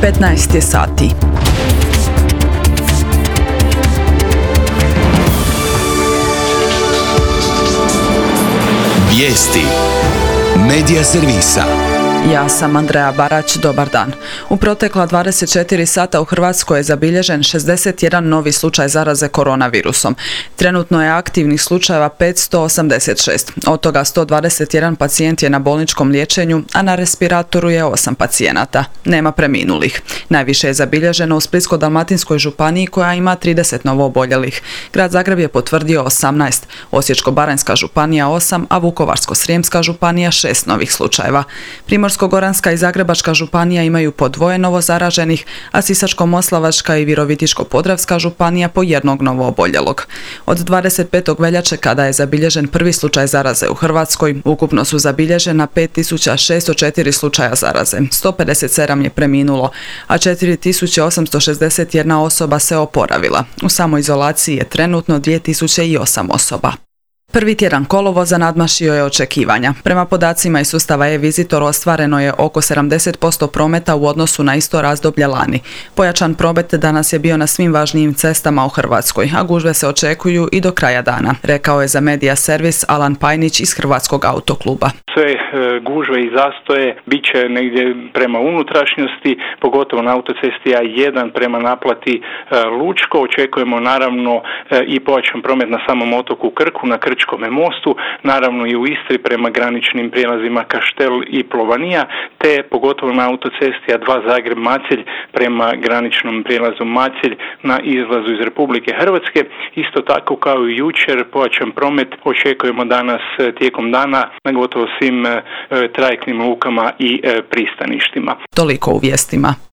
15 je sati. Vijesti Medija servisa. Ja sam Andreja Barać, dobar dan. U protekla 24 sata u Hrvatskoj je zabilježen 61 novi slučaj zaraze koronavirusom. Trenutno je aktivnih slučajeva 586, od toga 121 pacijent je na bolničkom liječenju, a na respiratoru je 8 pacijenata. Nema preminulih. Najviše je zabilježeno u Splitsko-dalmatinskoj županiji koja ima 30 novooboljelih. Grad Zagreb je potvrdio 18, Osječko-baranjska županija 8, a Vukovarsko-srijemska županija 6 novih slučajeva. Primorsko-goranska i Zagrebačka županija imaju po 2 novozaraženih, a Sisačko-moslavačka i Virovitičko-podravska županija po 1 novooboljelog. Od 25. veljače, kada je zabilježen prvi slučaj zaraze u Hrvatskoj, ukupno su zabilježena 5604 slučaja zaraze, 157 je preminulo, a 4861 osoba se oporavila. U samoizolaciji je trenutno 2008 osoba. Prvi tjedan kolovoza nadmašio je očekivanja. Prema podacima iz sustava e-Visitor ostvareno je oko 70% prometa u odnosu na isto razdoblje lani. Pojačan promet danas je bio na svim važnijim cestama u Hrvatskoj, a gužve se očekuju i do kraja dana, rekao je za Medija servis Alan Pajnić iz Hrvatskog autokluba. Sve gužve i zastoje bit će negdje prema unutrašnjosti, pogotovo na autocesti A1 prema naplati Lučko. Očekujemo naravno i pojačan promet na samom otoku Krku, na Krčkome mostu, naravno i u Istri prema graničnim prijelazima Kaštel i Plovanija, te pogotovo na autocesti A2 Zagreb-Macelj prema graničnom prijelazu Macelj na izlazu iz Republike Hrvatske. Isto tako kao i jučer, pojačan promet očekujemo danas tijekom dana na gotovo svim trajektnim lukama i pristaništima. Toliko u vijestima.